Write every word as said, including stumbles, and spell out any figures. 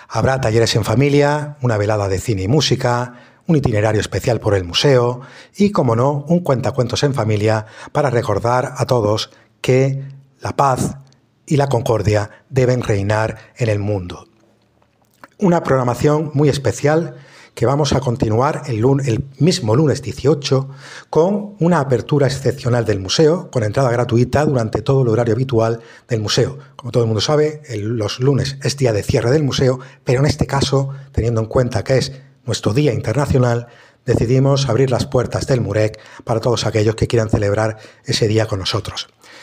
Habrá talleres en familia, una velada de cine y música, un itinerario especial por el museo y, como no, un cuentacuentos en familia para recordar a todos que la paz y la concordia deben reinar en el mundo. Una programación muy especial que vamos a continuar el, lunes, el mismo lunes dieciocho con una apertura excepcional del museo con entrada gratuita durante todo el horario habitual del museo. Como todo el mundo sabe, el, los lunes es día de cierre del museo, pero en este caso, teniendo en cuenta que es nuestro Día Internacional, decidimos abrir las puertas del MUREC para todos aquellos que quieran celebrar ese día con nosotros.